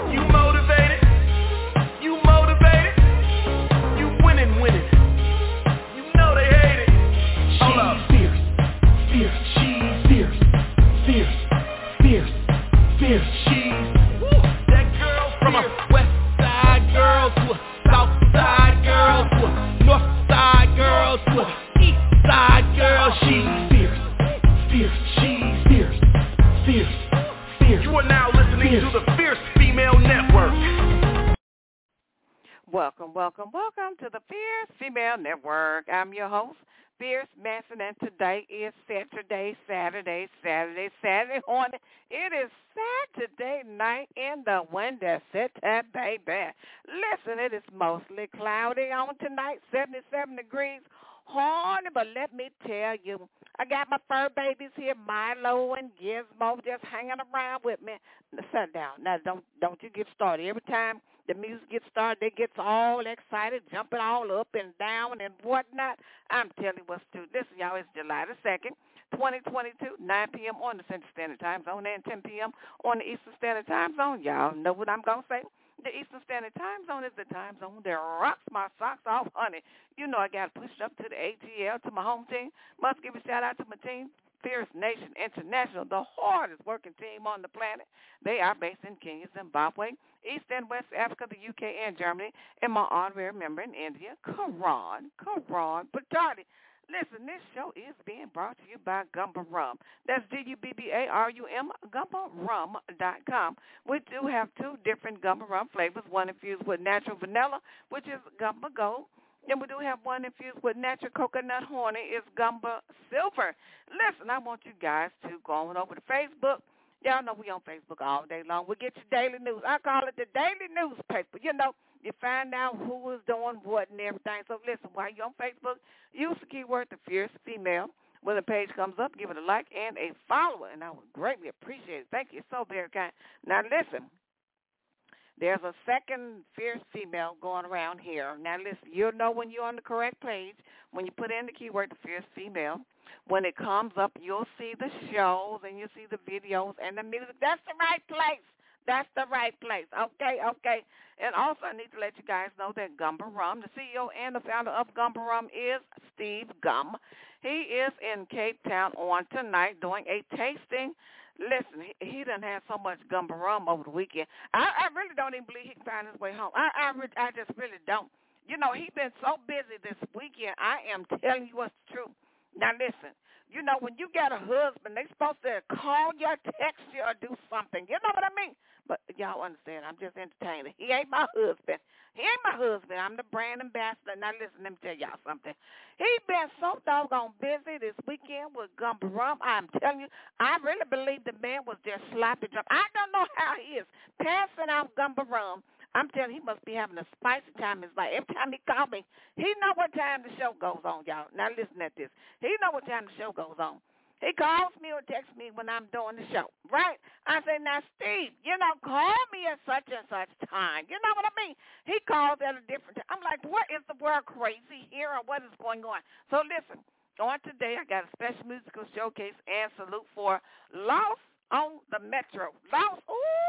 You motivated? You motivated? You winning. You know they hate it. Hold up. Fierce, she's fierce. She's that girl from a west side girl to a south side girl to a north side girl to a east side girl. She's fierce. She's fierce. You are now listening to the Fierce Female Network. Welcome to the Fierce Female Network. I'm your host, Fierce Manson, and today is Saturday morning. It is Saturday night in the window. Sit that baby. Listen, it is mostly cloudy on tonight, 77 degrees. Horny, but let me tell you, I got my fur babies here, Milo and Gizmo, just hanging around with me. Now, sit down. Now, don't you get started. Every time the music gets started, they get all excited, jumping all up and down and whatnot. I'm telling you what's true. Listen, y'all, it's July the 2nd, 2022, 9 p.m. on the Central Standard Time Zone and 10 p.m. on the Eastern Standard Time Zone. Y'all know what I'm going to say. The Eastern Standard Time Zone is the time zone that rocks my socks off, honey. You know I got to push up to the ATL, to my home team. Must give a shout-out to my team, Fierce Nation International, the hardest working team on the planet. They are based in Kenya, Zimbabwe, East and West Africa, the UK, and Germany, and my honorary member in India, Karan Patani. Listen, this show is being brought to you by Gumba Rum. That's GUBBARUM, GumbaRum.com. We do have two different Gumba Rum flavors, one infused with natural vanilla, which is Gumba Gold. And we do have one infused with natural coconut honey, is Gumba Silver. Listen, I want you guys to go on over to Facebook. Y'all know we on Facebook all day long. We get your daily news. I call it the daily newspaper. You know, you find out who is doing what and everything. So listen, while you're on Facebook, use the keyword The Fierce Female. When the page comes up, give it a like and a follow, and I would greatly appreciate it. Thank you so very kind. Now listen, there's a second Fierce Female going around here. Now listen, you'll know when you're on the correct page, when you put in the keyword The Fierce Female. When it comes up, you'll see the shows and you'll see the videos and the music. That's the right place. That's the right place. Okay. And also, I need to let you guys know that Gumba Rum, the CEO and the founder of Gumba Rum, is Steve Gum. He is in Cape Town on tonight doing a tasting. Listen, he done had so much Gumba Rum over the weekend. I really don't even believe he can find his way home. I just really don't. You know, he's been so busy this weekend. I am telling you what's true. Now, listen, you know, when you got a husband, they supposed to call you, text you, or do something. You know what I mean? But y'all understand, I'm just entertaining. He ain't my husband. I'm the brand ambassador. Now, listen, let me tell y'all something. He been so doggone busy this weekend with Gumba Rum. I'm telling you, I really believe the man was just sloppy drunk. I don't know how he is passing out Gumba Rum. I'm telling you, he must be having a spicy time in his life. Every time he calls me, he know what time the show goes on, y'all. Now listen at this. He know what time the show goes on. He calls me or texts me when I'm doing the show, right? I say, now, Steve, you know, call me at such and such time. You know what I mean? He calls at a different time. I'm like, what is the world crazy here or what is going on? So listen, on today I got a special musical showcase and salute for Lost on the Metro. Lost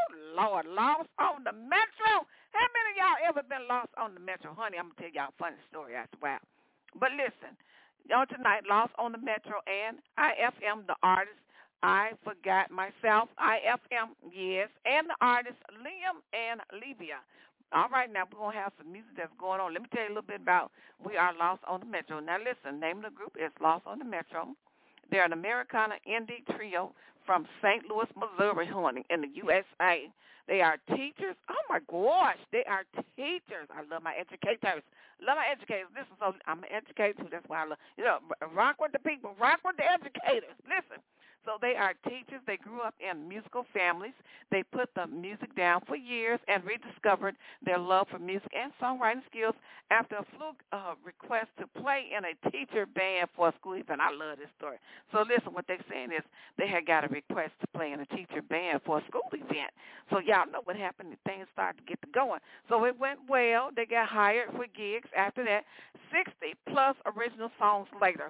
on the Metro. How many of y'all ever been lost on the Metro? Honey, I'm going to tell y'all a funny story after a while. But listen, on tonight, Lost on the Metro and IFM, the artist, I Forgot Myself, IFM, yes, and the artist Liam and Levia. All right, now we're going to have some music that's going on. Let me tell you a little bit about We Are Lost on the Metro. Now listen, name of the group is Lost on the Metro. They're an Americana indie trio from St. Louis, Missouri, honey, in the USA. They are teachers. Oh, my gosh, they are teachers. I love my educators. Listen, so I'm an educator, too. That's why I love, you know, rock with the people, rock with the educators. Listen. So they are teachers. They grew up in musical families. They put the music down for years and rediscovered their love for music and songwriting skills after a fluke request to play in a teacher band for a school event. I love this story. So listen, what they're saying is they had got a request to play in a teacher band for a school event. So y'all know what happened. Things started to get to going. So it went well. They got hired for gigs after that. 60-plus original songs later.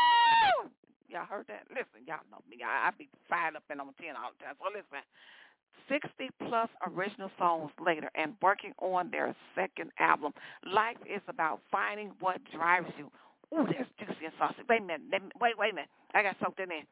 Y'all heard that? Listen, y'all know me. I be fired up and on 10 all the time. So listen, 60 plus original songs later and working on their second album. Life is about finding what drives you. Ooh, that's juicy and saucy. Wait a minute. Wait a minute. I got something in.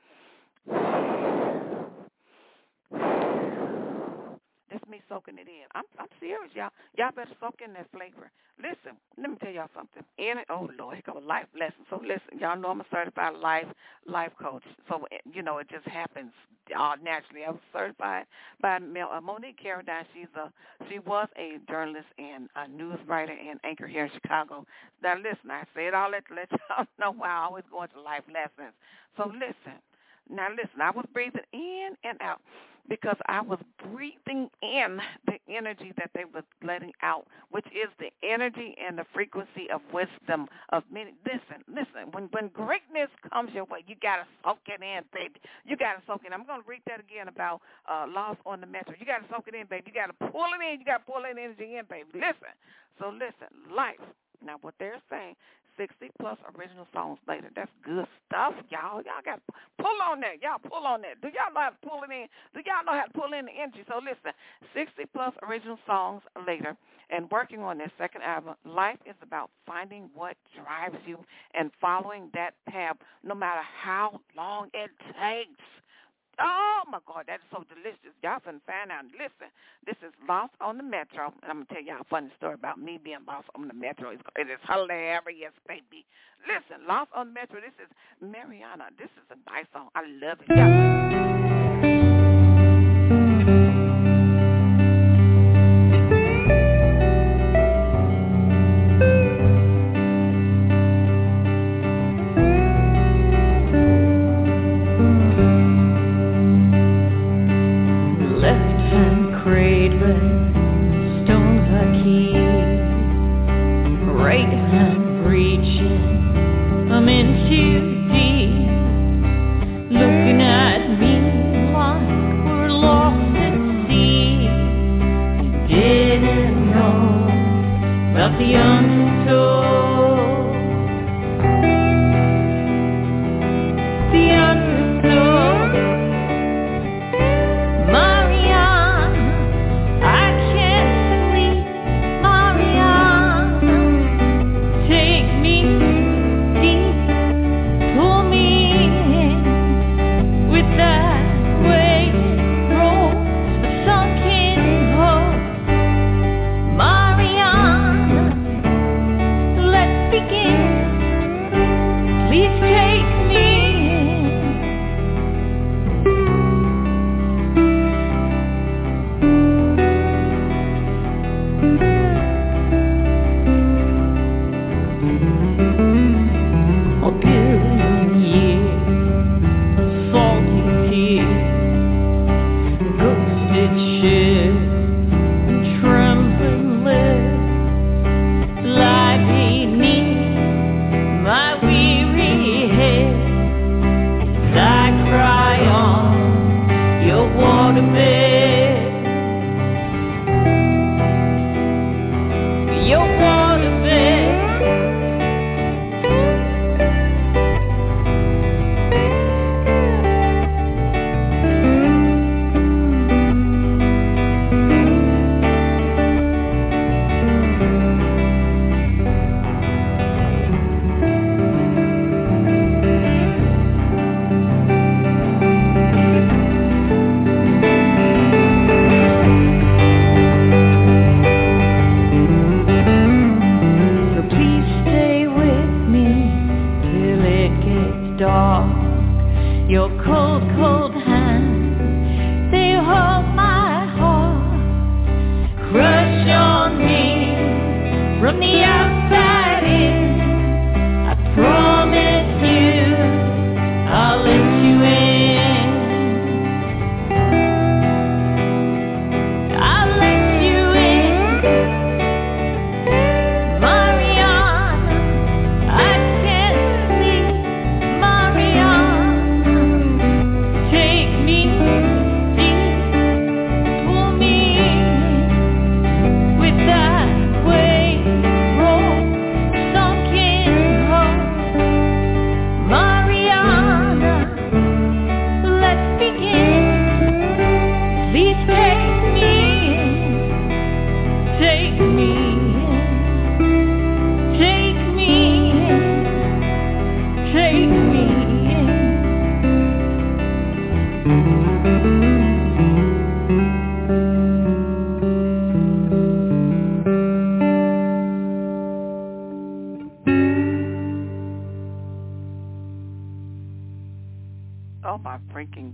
That's me soaking it in. I'm serious, y'all. Y'all better soak in that flavor. Listen, let me tell y'all something. Oh, Lord, here comes a life lesson. So listen, y'all know I'm a certified life coach. So, you know, it just happens naturally. I was certified by Monique Carradine. She was a journalist and a news writer and anchor here in Chicago. Now, listen, I say it all to let y'all know why I always go into life lessons. So listen. Now, listen, I was breathing in and out because I was breathing in the energy that they were letting out, which is the energy and the frequency of wisdom of many. Listen, when greatness comes your way, you got to soak it in, baby. You got to soak it in. I'm going to read that again about Lost on the Metro. You got to soak it in, baby. You got to pull it in. You got to pull that energy in, baby. Listen. So listen, life. Now, what they're saying, 60-plus original songs later. That's good stuff, y'all. Y'all got to pull on that. Y'all pull on that. Do y'all know how to pull it in? Do y'all know how to pull in the energy? So listen, 60-plus original songs later and working on their second album, life is about finding what drives you and following that path no matter how long it takes. Oh, my God, that is so delicious. Y'all finna find out. Listen, this is Lost on the Metro. And I'm going to tell y'all a funny story about me being lost on the Metro. It is hilarious, baby. Listen, Lost on the Metro, this is Mariana. This is a nice song. I love it. Yeah.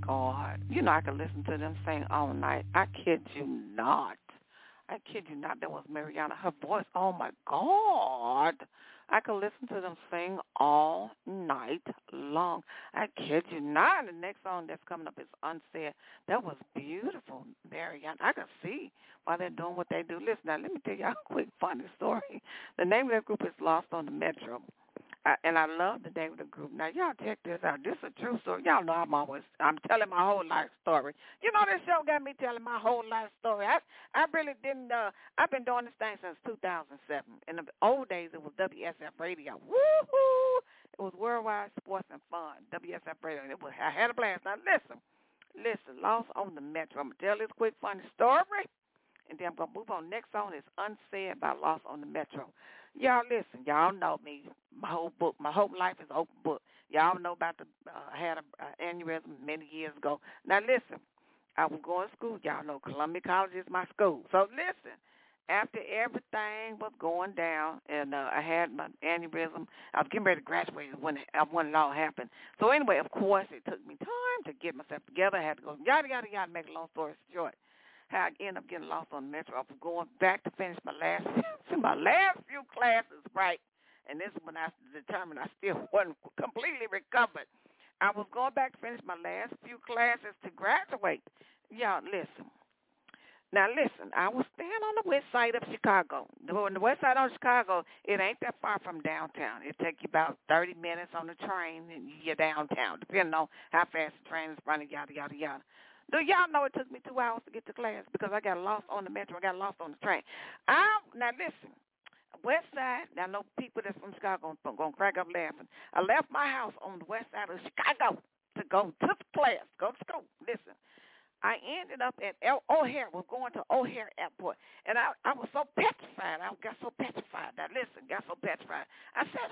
God. You know, I could listen to them sing all night. I kid you not. I kid you not. That was Mariana. Her voice, oh, my God. I could listen to them sing all night long. I kid you not. And the next song that's coming up is Unsaid. That was beautiful, Mariana. I could see why they're doing what they do. Listen, now, let me tell y'all a quick funny story. The name of that group is Lost on the Metro. And I love the name of the group. Now, y'all check this out. This is a true story. Y'all know I'm telling my whole life story. You know, this show got me telling my whole life story. I really didn't, I've been doing this thing since 2007. In the old days, it was WSF Radio. Woo-hoo! It was Worldwide Sports and Fun, WSF Radio. I had a blast. Now, listen, Lost on the Metro. I'm going to tell this quick funny story, and then I'm going to move on. Next song is Unsaid by Lost on the Metro. Y'all listen, y'all know me. My whole life is open book. Y'all know about I had an aneurysm many years ago. Now listen, I was going to school. Y'all know Columbia College is my school. So listen, after everything was going down and I had my aneurysm, I was getting ready to graduate when it all happened. So anyway, of course, it took me time to get myself together. I had to go yada, yada, yada, make a long story short. How I ended up getting lost on the Metro. I was going back to finish my last few classes, right? And this is when I determined I still wasn't completely recovered. I was going back to finish my last few classes to graduate. Y'all, listen. Now, listen, I was staying on the west side of Chicago. On the west side of Chicago, it ain't that far from downtown. It takes you about 30 minutes on the train, and you're downtown, depending on how fast the train is running, yada, yada, yada. Do y'all know it took me 2 hours to get to class because I got lost on the Metro. I got lost on the train. Now, listen, west side, I know people that's from Chicago are going to crack up laughing. I left my house on the west side of Chicago to go to class, go to school. Listen, I ended up at O'Hare, was going to O'Hare Airport, and I was so petrified. I got so petrified. Now, listen, got so petrified. I said,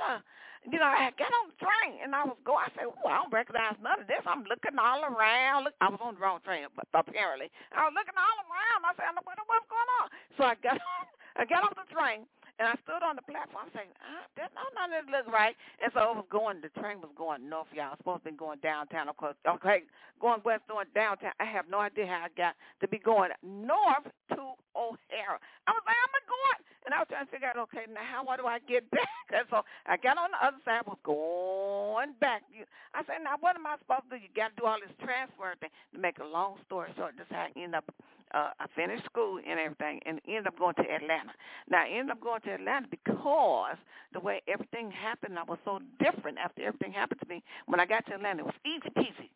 I got on the train, and I said, I don't recognize none of this. I'm looking all around. I was on the wrong train, apparently. I was looking all around. I said, what's going on? So I got off the train. And I stood on the platform saying, none of this looks right. And so the train was going north, y'all. It's supposed to be going downtown, of course. Okay, going west, going downtown. I have no idea how I got to be going north to O'Hare. I was like, I'm going. And I was trying to figure out, okay, now what do I get back? And so I got on the other side, was going back. I said, now what am I supposed to do? You got to do all this transfer thing. To make a long story short, this is how I ended up. I finished school and everything and ended up going to Atlanta. Now, I ended up going to Atlanta because the way everything happened, I was so different after everything happened to me. When I got to Atlanta, it was easy peasy.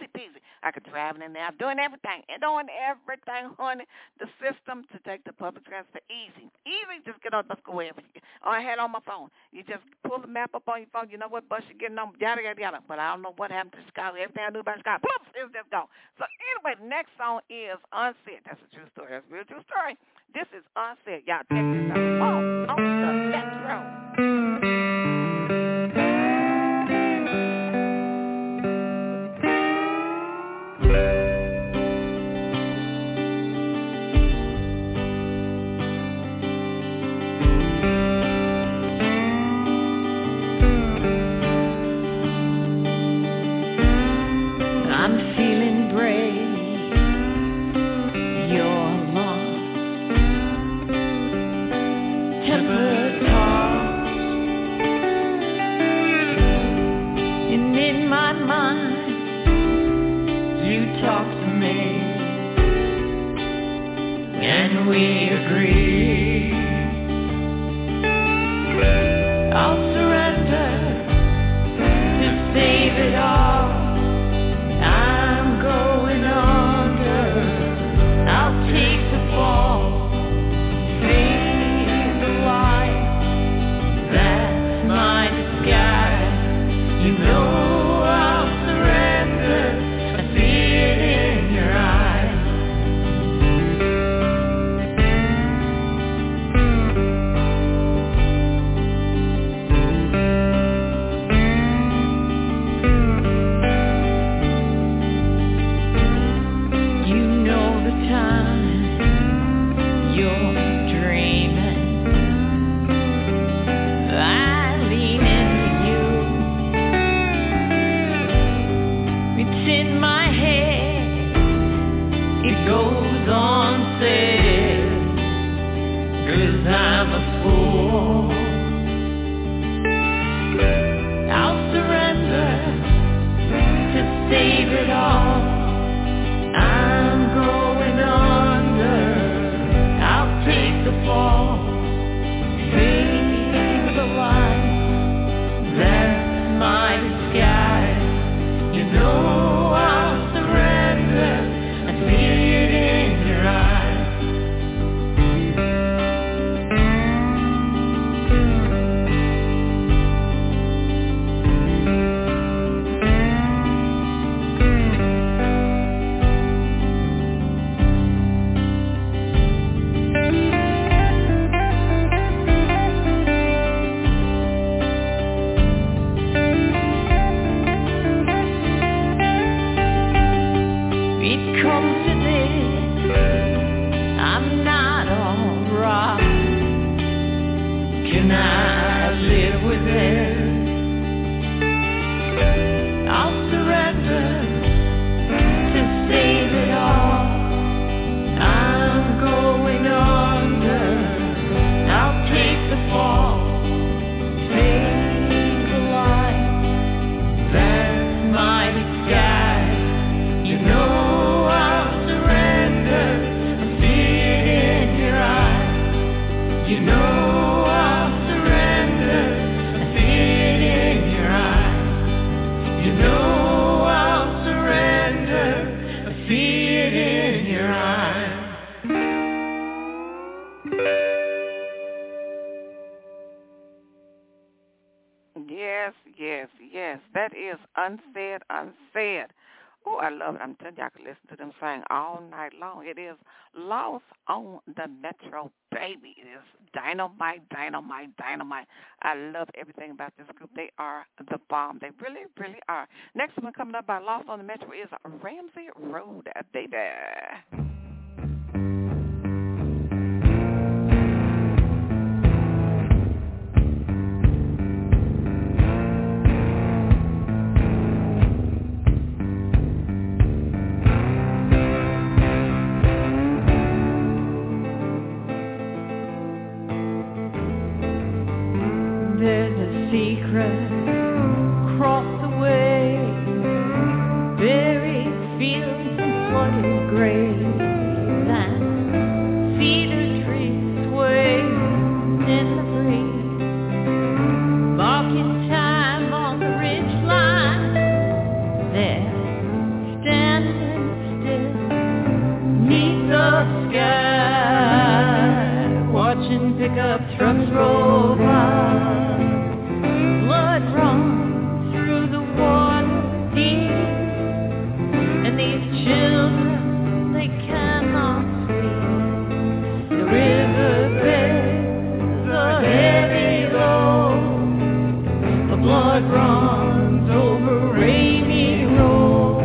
I could drive in there, doing everything, honey. The system to take the public transit, easy, just get on the bus, go wherever. I had on my phone. You just pull the map up on your phone. You know what bus you're getting on, yada, yada, yada. But I don't know what happened to Chicago. Everything I knew about Chicago, poof, it was just gone. So anyway, the next song is Unsaid. That's a true story. That's a real true story. This is Unsaid. Y'all check this out. On the Metro. We agree. I'll surrender to save it all. I'm going under. I'll take the fall. Save the light. That's my disguise. You know I'll surrender. I see it in your eyes. a fool. I'll surrender to save it all. I'm going under. I'll take the fall. Save the light. That's my disguise. You know I'll surrender. I see it in your eyes. Yes, that is Unsaid. Oh, I love it. I'm telling you, I could listen to them sing all night long. It is Lost on the Metro, baby. It is dynamite. I love everything about this group. They are the bomb. They really, really are. Next one coming up by Lost on the Metro is Ramsey Road, baby. There's a secret across the way, buried fields and flooded graves, and cedar trees sway in the breeze, marking time on the ridge line. They're standing still neath the sky, watching pickup trucks roll by. Blood runs through the water deep, and these children, they cannot sleep. The riverbed's a heavy load, the blood runs over rainy road.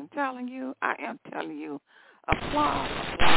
am telling you. Applause.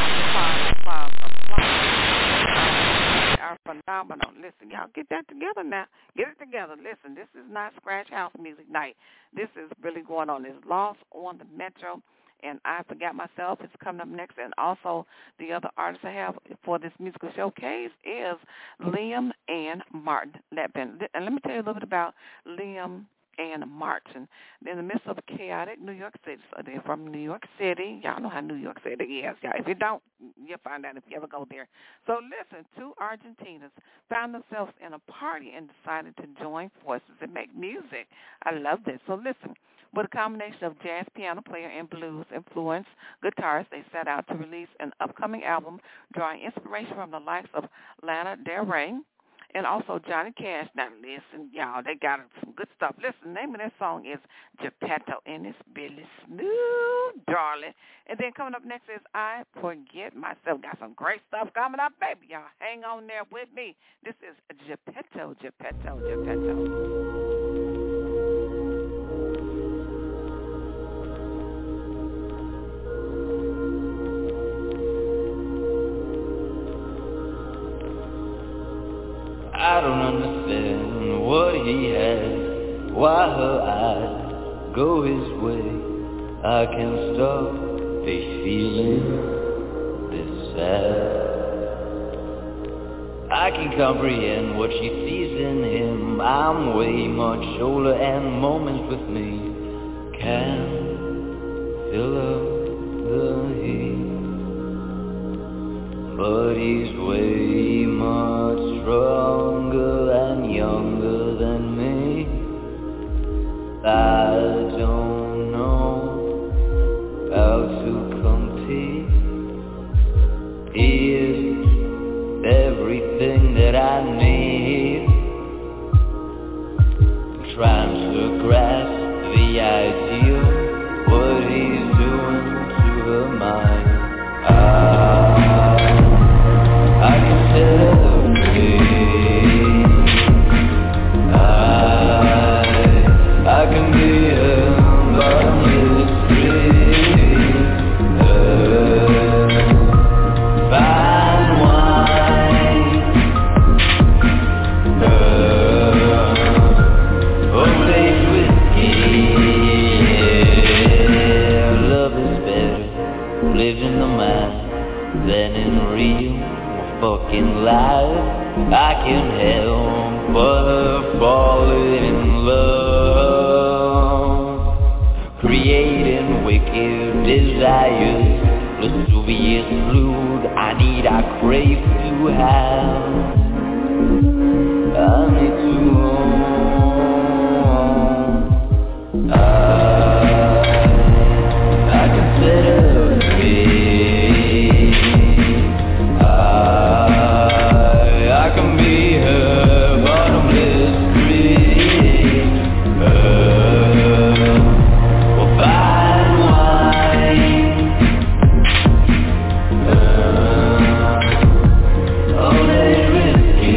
They are phenomenal. Listen, y'all get that together now. Get it together. Listen, this is not Scratch House Music Night. This is really going on. It's Lost on the Metro, and I Forgot Myself is coming up next. And also the other artist I have for this musical showcase is Liam and Martin Ledbetter. And let me tell you a little bit about Liam and Martin. They're in the midst of a chaotic New York City. So they're from New York City. Y'all know how New York City is. Y'all. If you don't, you'll find out if you ever go there. So listen, two Argentinians found themselves in a party and decided to join forces and make music. I love this. So listen, with a combination of jazz piano player and blues influenced guitarist, they set out to release an upcoming album drawing inspiration from the likes of Lana Del Rey and also Johnny Cash. Now listen, y'all, they got some good stuff. Listen, the name of that song is Geppetto, and it's Billy Smooth, darling. And then coming up next is I Forget Myself. Got some great stuff coming up, baby. Y'all hang on there with me. This is Geppetto. I don't understand what he has, why her eyes go his way. I can't stop this feeling, this sad. I can comprehend what she sees in him. I'm way much older and moments with me can fill up the heat. But he's way much stronger and younger than me. I don't know how to compete. He is everything that I need. I'm trying to grasp the idea what he's doing to her mind. I can tell the I can be a bottomless stream, fine wine, old-age whiskey. Yeah, love is better, live in the mind than in real fucking life. I can help but falling in love, creating wicked desires. Vesuvius fluid, I need, I crave to have. I need to own. I can set her free. I can be her bottomless stream, or fine wine, old-age whiskey.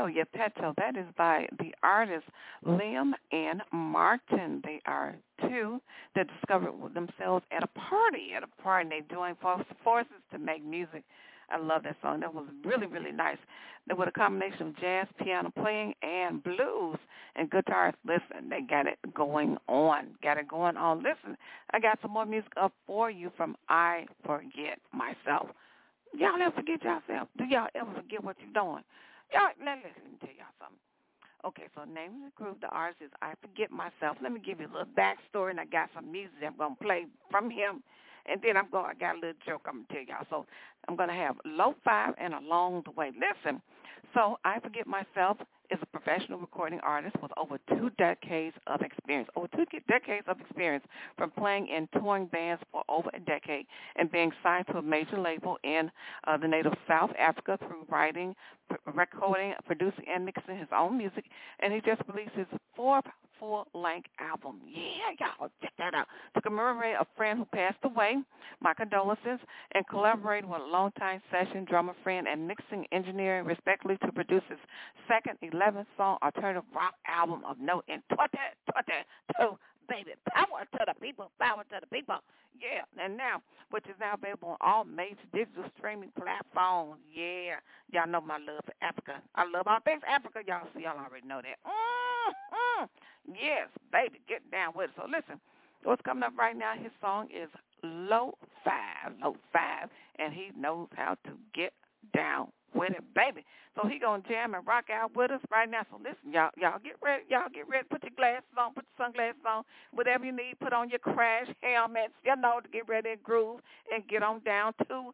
Yepeto. That is by the artist Liam and Martin. They are two that discovered themselves at a party. And they joined forces to make music. I love that song. That was really, really nice. With a combination of jazz, piano playing, and blues and guitars. Listen, they got it going on. Listen, I got some more music up for you from I Forget Myself. Y'all ever forget yourself? Do y'all ever forget what you're doing? Y'all, let me tell y'all something. Okay, so name of the group, the artist is I Forget Myself. Let me give you a little backstory, and I got some music I'm going to play from him. And then I got a little joke I'm going to tell y'all. So I'm going to have Lo-Fi and Along the Way. Listen, so I Forget Myself is a professional recording artist with over 2 decades of experience. From playing in touring bands for over a decade and being signed to a major label in the native South Africa through writing, recording, producing, and mixing his own music. And he just released his 4th full-length album. Yeah, y'all, check that out. To commemorate a friend who passed away, my condolences, and collaborated with a longtime session drummer friend and mixing engineer, respectively, to produce his second 11-song alternative rock album of note in 2022. Baby, power to the people. Yeah, and now, which is now available on all major digital streaming platforms. Yeah, y'all know my love for Africa. I love all things Africa, y'all. So y'all already know that. Yes, baby, get down with it. So listen, what's coming up right now, his song is Lo-Fi, and he knows how to get down with it, baby. So he gonna jam and rock out with us right now. So listen, y'all get ready. Put your glasses on, put your sunglasses on, whatever you need. Put on your crash helmets, to get ready and groove and get on down to the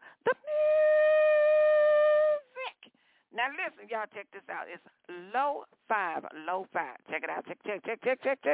music. Now listen, y'all, check this out. It's Lo-Fi. Check it out. Check.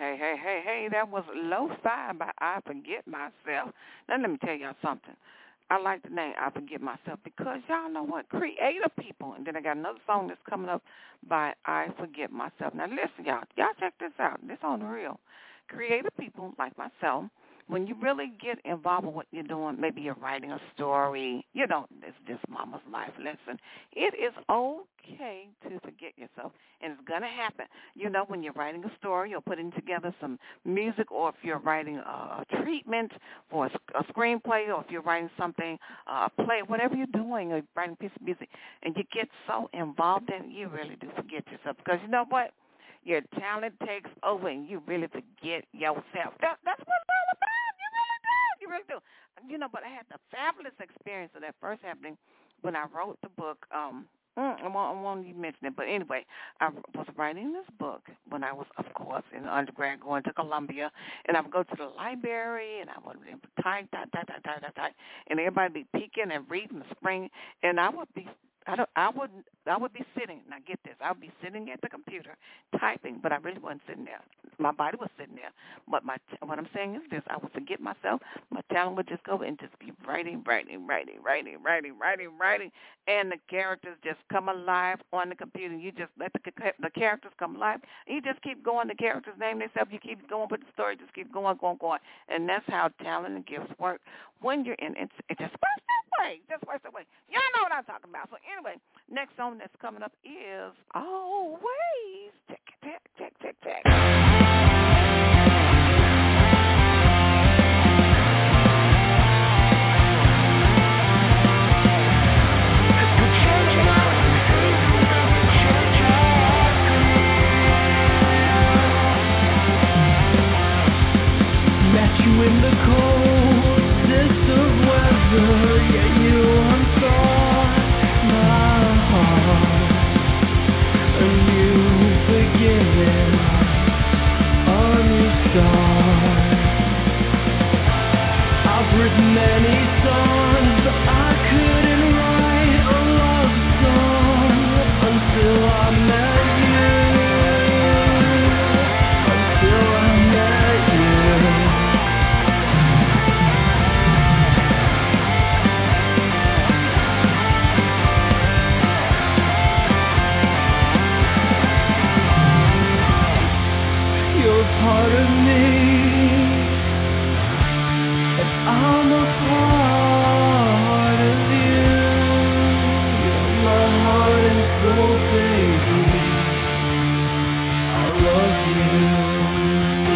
Hey, that was Lo-Fi by I Forget Myself. Now, let me tell y'all something. I like the name I Forgive Myself because y'all know what? Creative people. And then I got another song that's coming up by I Forgive Myself. Now, listen, y'all. Y'all check this out. This on the real. Creative people like myself, when you really get involved with what you're doing, maybe you're writing a story, you know, it's just mama's life lesson. It is okay to forget yourself, and it's going to happen. You know, when you're writing a story, you're putting together some music, or if you're writing a treatment for a screenplay, or if you're writing something, a play, whatever you're doing, or writing a piece of music, and you get so involved in it, you really do forget yourself. Because you know what? Your talent takes over, and you really forget yourself. That's what it's all about. You really do. You know, but I had the fabulous experience of that first happening when I wrote the book. I won't even mention it, but anyway, I was writing this book when I was, of course, in undergrad going to Columbia, and I would go to the library, and I would type, and everybody would be peeking and reading the spring, and I would be sitting, now get this, I would be sitting at the computer typing, but I really wasn't sitting there. My body was sitting there. But what I'm saying is this, I would forget myself. My talent would just go and just be writing, and the characters just come alive on the computer. You just let the characters come alive. You just keep going. The characters name themselves. You keep going with the story. Just keep going. And that's how talent and gifts work. When you're in, it just works that way. Y'all know what I'm talking about. So anyway, next song that's coming up is Always. Check. Met you in the coldest of weather, yet you unthaw my heart, and you forgiven a new start. I've written many songs, but I couldn't write a love song until I met you. Part of me, and I'm a part of you. You're my heart and soul, baby. I love you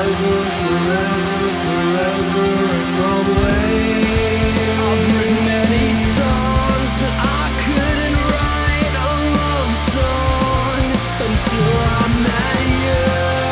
forever and always. I've written many songs, but I couldn't write a love song until I met you.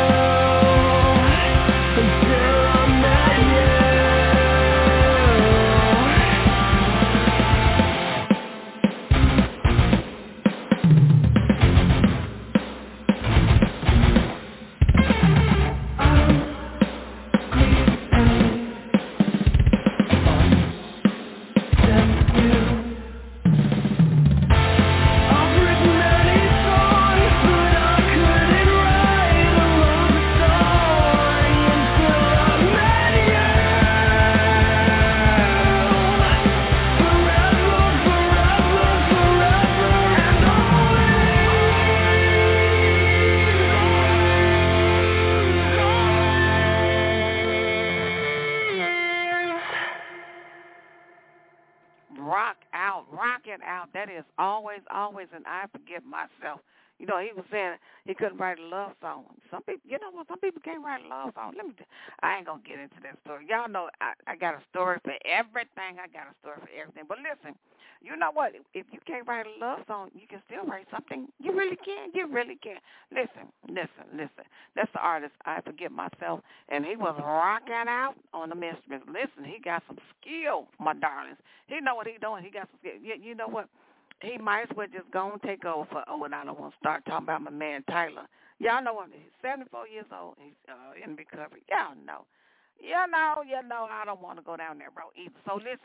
That is always, and I Forgive Myself. You know, he was saying he couldn't write a love song. Some people, you know what? Some people can't write a love song. I ain't gonna get into that story. Y'all know I got a story for everything. But listen, you know what? If you can't write a love song, you can still write something. You really can. Listen. That's the artist I Forgive Myself, and he was rocking out on the Mistress. Listen, he got some skill, my darlings. He know what he doing. He got some skill. You know what? He might as well just go and take over. And I don't want to start talking about my man Tyler. Y'all know him. He's 74 years old. He's in recovery. Y'all know. I don't want to go down that road either. So listen,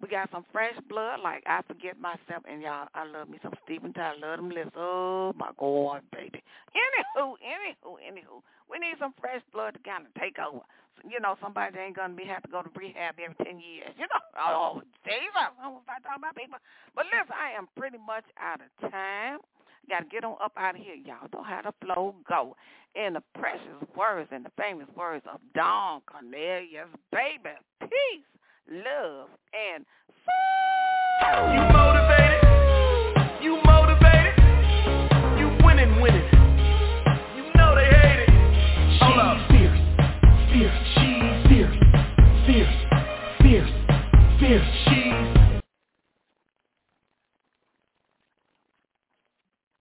We got some fresh blood, like I Forget Myself, and y'all, I love me some Steven Tyler. Love them lists. Oh, my God, baby. Anywho, we need some fresh blood to kind of take over. You know, somebody ain't going to have to go to rehab every 10 years. You know, oh, Jesus, I don't start talking about people. But listen, I am pretty much out of time. Got to get on up out of here. Y'all know how the flow go. In the precious words and the famous words of Don Cornelius, baby, peace, love, and You motivated, you motivated, you winning. You know they hate it. Hold up. She's fierce, she's fierce. She's